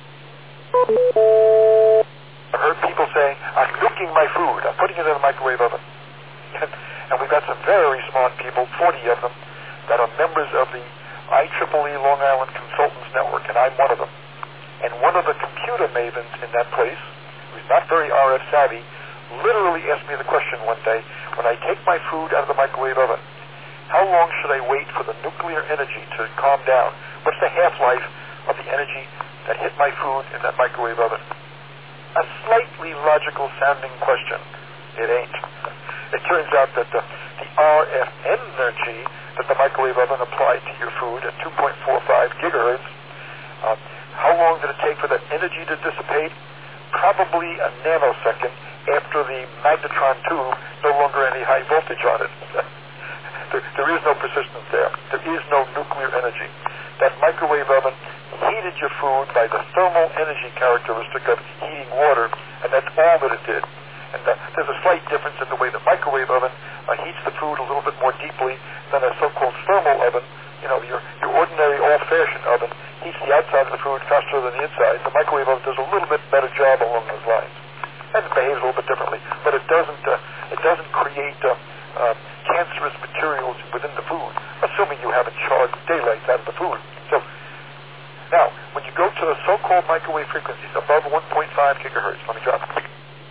I've heard people saying, I'm nuking my food. I'm putting it in a microwave oven. And we've got some very smart people, forty of them, that are members of the I triple E Long Island Consultants Network, and I'm one of them. And one of the computer mavens in that place, who's not very R F savvy, literally asked me the question one day, when I take my food out of the microwave oven, how long should I wait for the nuclear energy to calm down? What's the half-life of the energy that hit my food in that microwave oven? A slightly logical-sounding question. It ain't. It turns out that the, the R F energy that the microwave oven applied to your food at two point four five gigahertz, uh, how long did it take for that energy to dissipate? Probably a nanosecond after the magnetron tube no longer any high voltage on it. there, there is no persistence there. There is no nuclear energy. That microwave oven heated your food by the thermal energy characteristic of heating water, and that's all that it did. And uh, there's a slight difference in the way the microwave oven uh, heats the food a little bit more deeply than a so-called thermal oven. You know, your, your ordinary old-fashioned oven heats the outside of the food faster than the inside. The microwave oven does a little bit better job along those lines. And it behaves a little bit differently. But it doesn't, uh, it doesn't create uh, uh, cancerous materials within the food, assuming you haven't charged daylight out of the food. So, now, when you go to the so-called microwave frequencies above one point five gigahertz, let me drop it.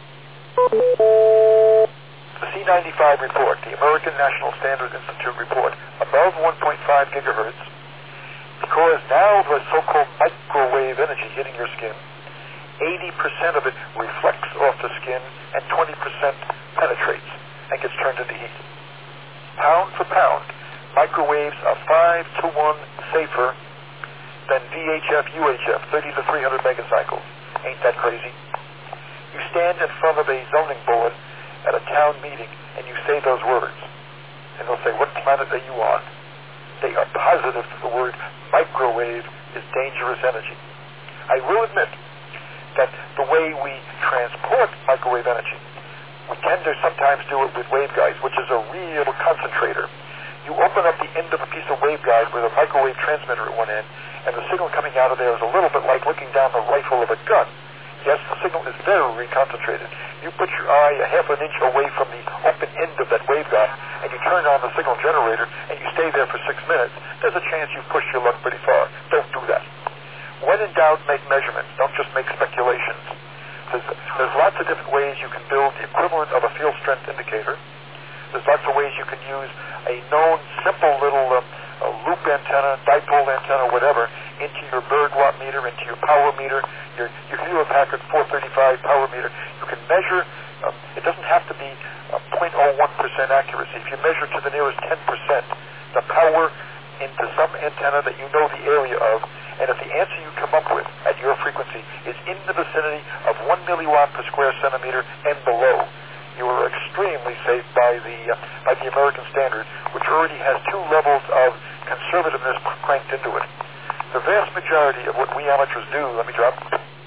The C ninety-five report, the American National Standards Institute report, above one point five gigahertz, because now the so-called microwave energy hitting your skin, eighty percent of it reflects off the skin and twenty percent penetrates and gets turned into heat. Pound for pound, microwaves are five to one safer than V H F, U H F, thirty to three hundred megacycles. Ain't that crazy? You stand in front of a zoning board at a town meeting and you say those words, and they'll say, what planet are you on? They are positive that the word microwave is dangerous energy. I will admit that the way we transport microwave energy we tend to sometimes do it with waveguides, which is a real concentrator. You open up the end of a piece of waveguide with a microwave transmitter at one end, and the signal coming out of there is a little bit like looking down the rifle of a gun. Yes, the signal is very concentrated. You put your eye a half an inch away from the open end of that waveguide, and you turn on the signal generator, and you stay there for six minutes, there's a chance you've pushed your luck pretty far. Don't do that. When in doubt, make measurements. Don't just make speculations. There's, there's lots of different ways you can build the equivalent of a field strength indicator. There's lots of ways you can use a known, simple little um, a loop antenna, dipole antenna, whatever, into your bird watt meter, into your power meter, your, your Hewlett Packard four thirty-five power meter. You can measure. Um, it doesn't have to be uh, zero point zero one percent accuracy. If you measure to the nearest ten percent, the power into some antenna that you know the area of, and if the answer you come up with at your frequency is in the vicinity of one milliwatt per square centimeter and below, you are extremely safe by the uh, by the American standard, which already has two levels of conservativeness cranked into it. The vast majority of what we amateurs do, let me drop,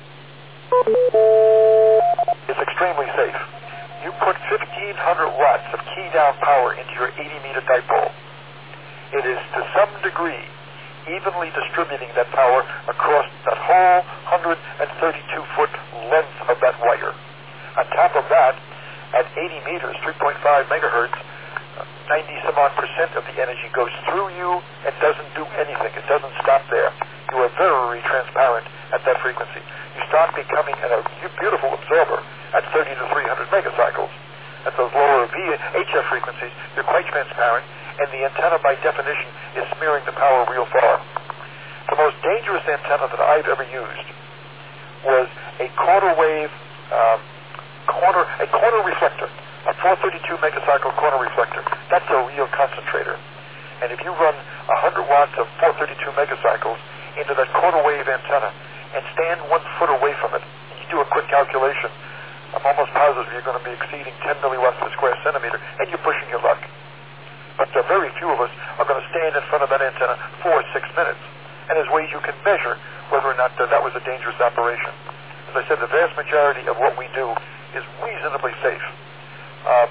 is extremely safe. You put fifteen hundred watts of key down power into your eighty meter dipole. It is to some degree evenly distributing that power across that whole one hundred thirty-two foot length of that wire. On top of that, at eighty meters, three point five megahertz, ninety some odd percent of the energy goes through you and doesn't do anything. It doesn't stop there. You are very transparent at that frequency. You start becoming a beautiful absorber at thirty to three hundred megacycles. At those lower V H F frequencies, you're quite transparent, and the antenna, by definition, is smearing the power real far. The most dangerous antenna that I've ever used was a quarter wave, um, corner, a corner reflector, a four thirty-two megacycle corner reflector. That's a real concentrator. And if you run one hundred watts of four thirty-two megacycles into that quarter wave antenna and stand one foot away from it, and you do a quick calculation, I'm almost positive you're going to be exceeding ten milliwatts per square centimeter, and you're pushing your luck. But uh, very few of us are going to stand in front of that antenna for six minutes. And there's ways you can measure whether or not uh, that was a dangerous operation. As I said, the vast majority of what we do is reasonably safe. Um,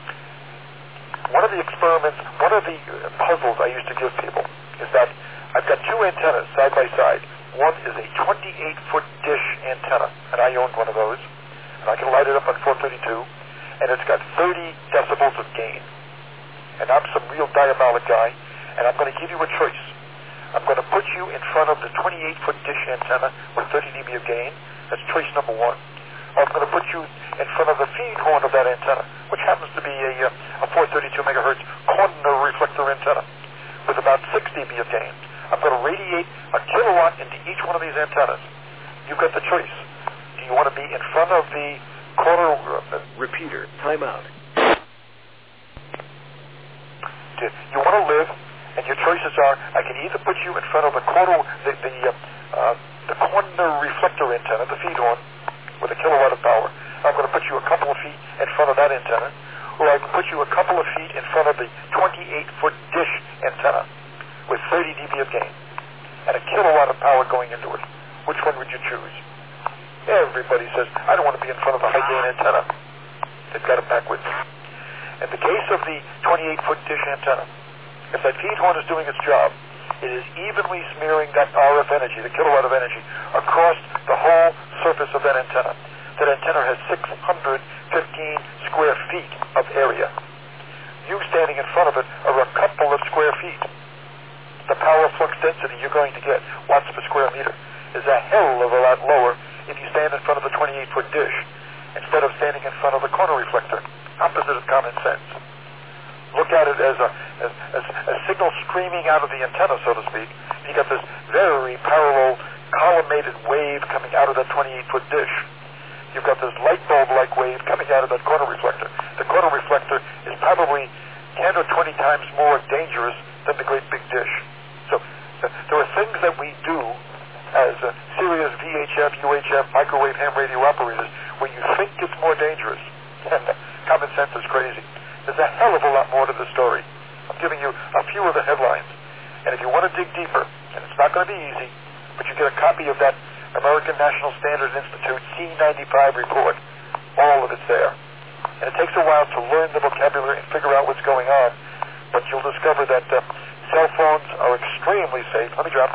one of the experiments, one of the puzzles I used to give people is that I've got two antennas side by side. One is a twenty-eight foot dish antenna, and I owned one of those. And I can light it up on four thirty-two, and it's got thirty decibels of gain. And I'm some real diabolic guy, and I'm going to give you a choice. I'm going to put you in front of the twenty-eight foot dish antenna with thirty decibels of gain. That's choice number one. Or I'm going to put you in front of the feed horn of that antenna, which happens to be a, a four thirty-two megahertz corner reflector antenna with about six decibels of gain. I'm going to radiate a kilowatt into each one of these antennas. You've got the choice. Do you want to be in front of the corner... Uh, Repeater, time out. Do you want to live, and your choices are, I can either put you in front of the corner, the, the, uh, uh, the corner reflector antenna, the feed horn, with a kilowatt of power. I'm going to put you a couple of feet in front of that antenna, or I can put you a couple of feet in front of the twenty-eight foot dish antenna with thirty decibels of gain and a kilowatt of power going into it. Which one would you choose? Everybody says, I don't want to be in front of the high gain antenna. They've got it backwards. In the case of the twenty-eight foot dish antenna, if that feed horn is doing its job, it is evenly smearing that R F energy, the kilowatt of energy, across the whole surface of that antenna. That antenna has six hundred fifteen square feet of area. You standing in front of it are a couple of square feet. The power flux density you're going to get, watts per square meter, is a hell of a lot lower if you stand in front of the twenty-eight foot dish instead of standing in front of the corner reflector. Opposite of common sense. Look at it as a, as, as a signal streaming out of the antenna, so to speak. You got this very parallel collimated wave coming out of that twenty-eight foot dish. You've got this light bulb-like wave coming out of that corner reflector. The corner reflector is probably ten or twenty times more dangerous than the great big dish. So uh, there are things that we do as uh, serious V H F, U H F, microwave ham radio operators where you think it's more dangerous. And uh, common sense is crazy. There's a hell of a lot more to the story. I'm giving you a few of the headlines. And if you want to dig deeper, and it's not going to be easy, but you get a copy of that American National Standards Institute C ninety-five report. All of it's there. And it takes a while to learn the vocabulary and figure out what's going on. But you'll discover that uh, cell phones are extremely safe. Let me drop.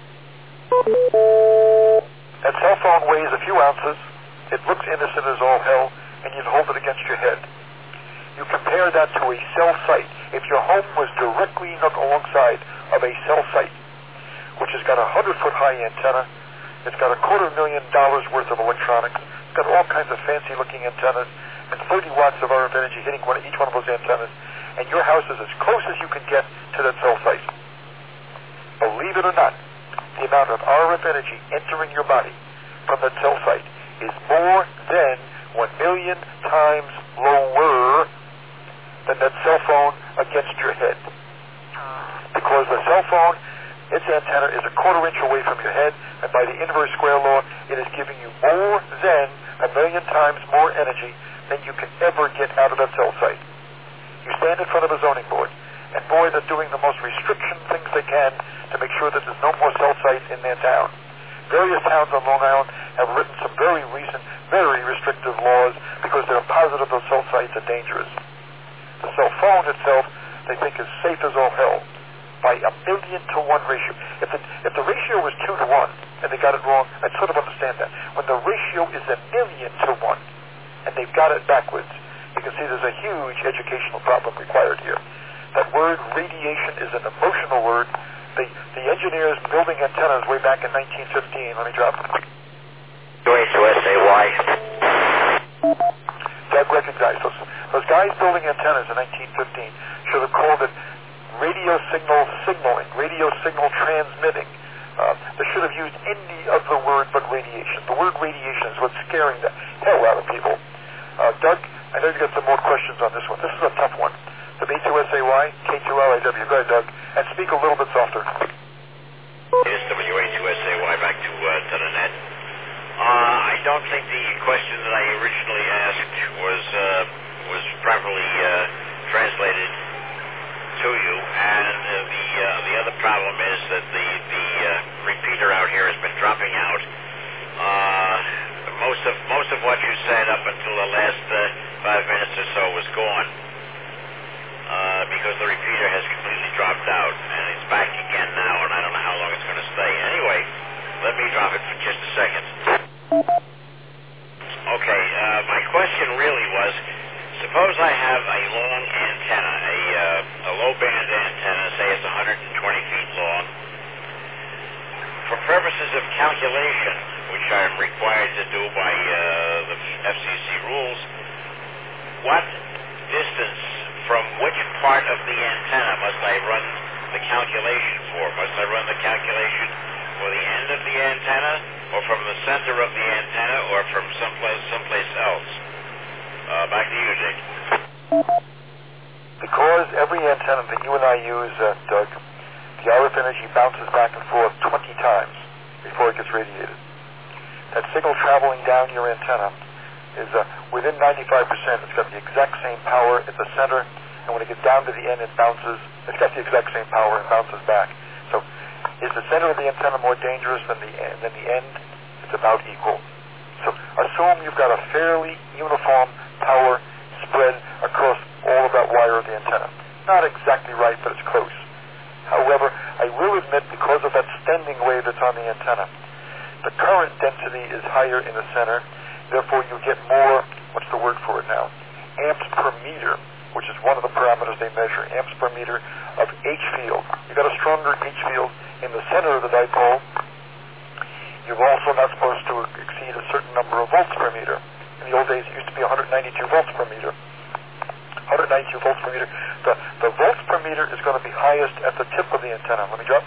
That cell phone weighs a few ounces. It looks innocent as all hell, and you hold it against your head. You compare that to a cell site. If your home was directly alongside of a cell site, which has got a hundred-foot high antenna, it's got a quarter million dollars worth of electronics, it's got all kinds of fancy-looking antennas, and thirty watts of R F energy hitting one, each one of those antennas, and your house is as close as you can get to that cell site. Believe it or not, the amount of R F energy entering your body from that cell site is more than one million times lower than that cell phone against your head. Because the cell phone, its antenna is a quarter inch away from your head, and by the inverse square law, it is giving you more than a million times more energy than you can ever get out of that cell site. You stand in front of a zoning board, and boy, they're doing the most restriction things they can to make sure that there's no more cell sites in their town. Various towns on Long Island have written some very recent, very restrictive laws because they're positive those cell sites are dangerous. The cell phone itself, they think, is safe as all hell by a million to one ratio. If the, if the ratio was two to one and they got it wrong, I'd sort of understand that. When the ratio is a million to one and they've got it backwards, you can see there's a huge educational problem required here. That word radiation is an emotional word. The, the engineers building antennas way back in nineteen fifteen, let me drop it. U H U S A Y. Doug recognized those. Those guys building antennas in nineteen fifteen should have called it radio signal signaling, radio signal transmitting. Uh, they should have used any of the word but radiation. The word radiation is what's scaring the hell out of people. Uh, Doug, I know you've got some more questions on this one. This is a tough one. The B two S A Y, K two L I W. Go ahead, Doug. And speak a little bit softer. Yes, W A two S A Y, back to, uh, to the net. Uh, I don't think the question that I originally asked was uh, was properly uh, translated to you, and uh, the uh, the other problem is that the the uh, repeater out here has been dropping out. Uh, most of most of what you said up until the last uh, five minutes or so was gone uh, because the repeater has completely dropped out, and it's back again now, and I don't know how long it's going to stay. Anyway, let me drop it for just a second. Okay, uh, my question really was, suppose I have a long antenna, a, uh, a low-band antenna, say it's one hundred twenty feet long. For purposes of calculation, which I'm required to do by uh, the F C C rules, what distance from which part of the antenna must I run the calculation for? Must I run the calculation for the end of the antenna, or from the center of the antenna, or from someplace someplace else? Uh, back to you, Jake. Because every antenna that you and I use, uh, Doug, the R F energy bounces back and forth twenty times before it gets radiated. That signal traveling down your antenna is uh, within ninety-five percent. It's got the exact same power at the center, and when it gets down to the end, it bounces. It's got the exact same power and bounces back. So, is the center of the antenna more dangerous than the end? Than the end? It's about equal. So, assume you've got a fairly uniform power spread across all of that wire of the antenna. Not exactly right, but it's close. However, I will admit, because of that standing wave that's on the antenna, the current density is higher in the center. Therefore, you get more, what's the word for it now? Amps per meter, which is one of the parameters they measure, amps per meter of H field. You've got a stronger H field in the center of the dipole. You're also not supposed to exceed a certain number of volts per meter. In the old days, it used to be one hundred ninety-two volts per meter. one hundred ninety-two volts per meter. The, the volts per meter is going to be highest at the tip of the antenna. Let me drop.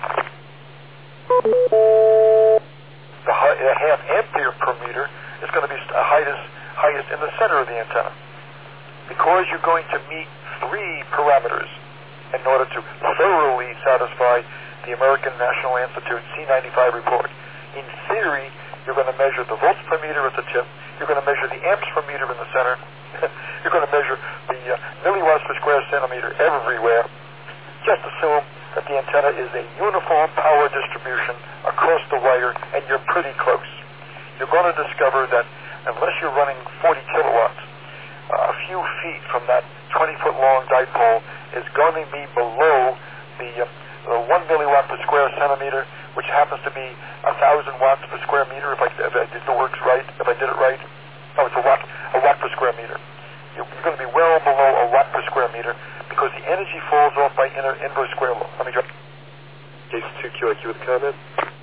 The, high, the half ampere per meter is going to be highest, highest in the center of the antenna. Because you're going to meet three parameters in order to thoroughly satisfy the American National Institute C ninety-five report. In theory, you're going to measure the volts per meter at the tip. You're going to measure the amps per meter in the center. You're going to measure the uh, milliwatts per square centimeter everywhere. Just assume that the antenna is a uniform power distribution across the wire, and you're pretty close. You're going to discover that unless you're running forty kilowatts, uh, a few feet from that twenty-foot long dipole is going to be below the, uh, the one milliwatt per square centimeter, which happens to be one thousand watts per square meter, if I, if I did the works right, if I did it right. Oh, it's a watt, a watt per square meter. You're, you're going to be well below a watt per square meter because the energy falls off by inner, inverse square law. Let me drop. K C two Q I Q with a comment.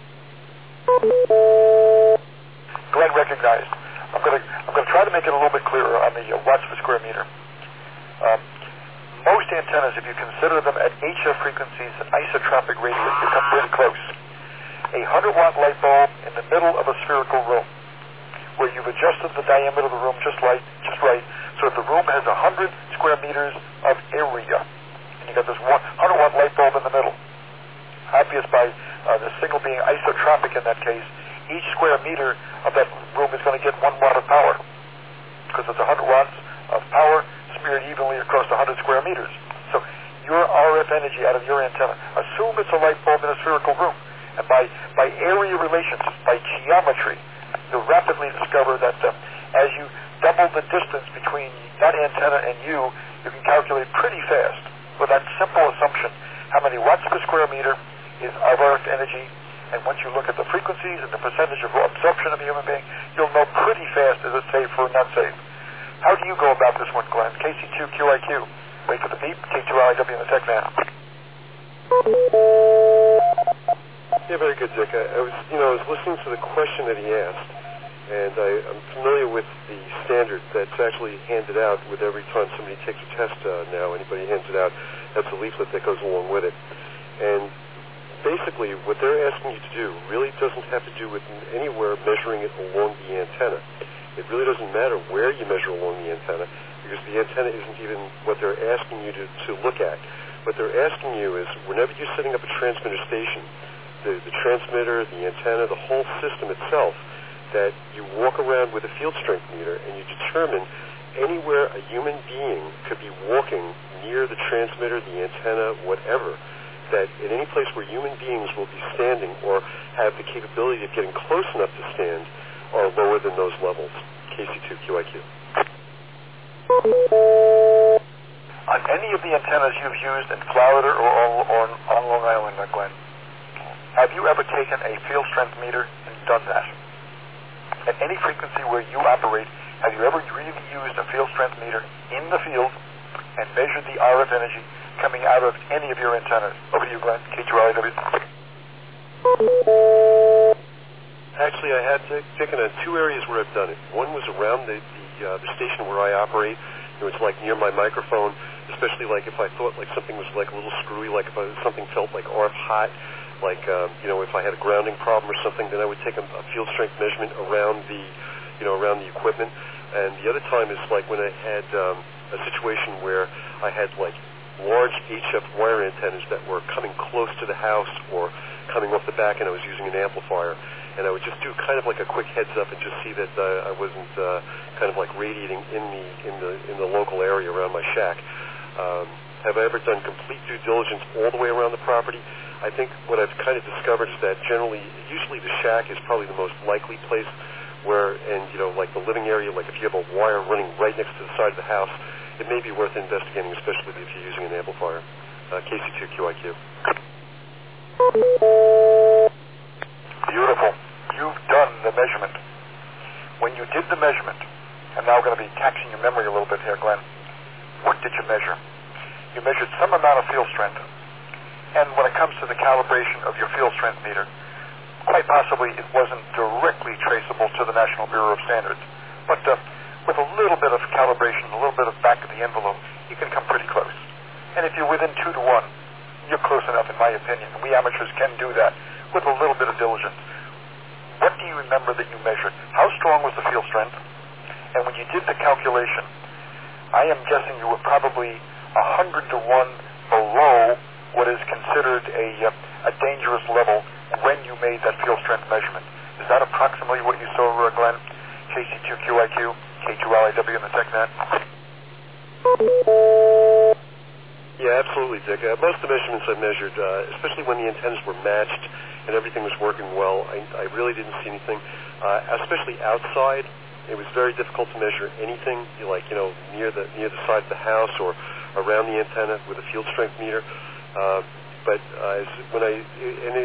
Glenn recognized. I'm going to I'm going to try to make it a little bit clearer on the uh, watts per square meter. Um, most antennas, if you consider them at H F frequencies and isotropic radius, become really close. A one hundred watt light bulb in the middle of a spherical room, where you've adjusted the diameter of the room just right, just right, so that the room has one hundred square meters of area, and you got this one hundred watt light bulb in the middle. Obvious by uh, the signal being isotropic in that case, each square meter of that room is going to get one watt of power, because it's one hundred watts of power smeared evenly across one hundred square meters. So your R F energy out of your antenna, assume it's a light bulb in a spherical room, and by, by area relations, by geometry, you'll rapidly discover that uh, as you double the distance between that antenna and you, you can calculate pretty fast with that simple assumption how many watts per square meter is of Earth energy, and once you look at the frequencies and the percentage of absorption of a human being, you'll know pretty fast is it safe or not safe. How do you go about this one, Glenn? K C two Q I Q. Wait for the beep. K two L I W in the tech van. Yeah, very good, Dick. I, I was, you know, I was listening to the question that he asked, and I, I'm familiar with the standard that's actually handed out with every time somebody takes a test uh, now. Anybody hands it out, that's a leaflet that goes along with it. And basically, what they're asking you to do really doesn't have to do with anywhere measuring it along the antenna. It really doesn't matter where you measure along the antenna, because the antenna isn't even what they're asking you to, to look at. What they're asking you is, whenever you're setting up a transmitter station, the, the transmitter, the antenna, the whole system itself, that you walk around with a field strength meter and you determine anywhere a human being could be walking near the transmitter, the antenna, whatever, that in any place where human beings will be standing or have the capability of getting close enough to stand are lower than those levels. K C two Q I Q. On any of the antennas you've used in Florida or, or on Long Island, Glenn, have you ever taken a field strength meter and done that? At any frequency where you operate, have you ever really used a field strength meter in the field and measured the R F energy coming out of any of your antennas? Over to you, Glenn. K two L I W. Actually, I had taken on two areas where I've done it. One was around the the, uh, the station where I operate. It was like near my microphone, especially like if I thought like something was like a little screwy, like if I, something felt like R F hot, like um, you know, if I had a grounding problem or something, then I would take a, a field strength measurement around the, you know, around the equipment. And the other time is like when I had um, a situation where I had like large H F wire antennas that were coming close to the house or coming off the back, and I was using an amplifier. And I would just do kind of like a quick heads up and just see that uh, I wasn't uh, kind of like radiating in the in the in the local area around my shack. Um, have I ever done complete due diligence all the way around the property? I think what I've kind of discovered is that generally, usually the shack is probably the most likely place where, and you know, like the living area, like if you have a wire running right next to the side of the house, it may be worth investigating, especially if you're using an amplifier. Uh, K C two Q I Q. Beautiful. You've done the measurement. When you did the measurement, I'm now going to be taxing your memory a little bit here, Glenn. What did you measure? You measured some amount of field strength. And when it comes to the calibration of your field strength meter, quite possibly it wasn't directly traceable to the National Bureau of Standards. But uh, with a little bit of calibration, a little bit of back of the envelope, you can come pretty close. And if you're within two to one, you're close enough, in my opinion. We amateurs can do that with a little bit of diligence. What do you remember that you measured? How strong was the field strength? And when you did the calculation, I am guessing you were probably a hundred to one below what is considered a, uh, a dangerous level when you made that field strength measurement. Is that approximately what you saw, uh, Glenn? K C two Q I Q, K two L I W in the TechNet? Yeah, absolutely, Dick. Uh, most of the measurements I measured, uh, especially when the antennas were matched and everything was working well, I, I really didn't see anything. Uh, especially outside, it was very difficult to measure anything, like you know, near the near the side of the house or around the antenna with a field strength meter. Uh, but uh, as, when I and it,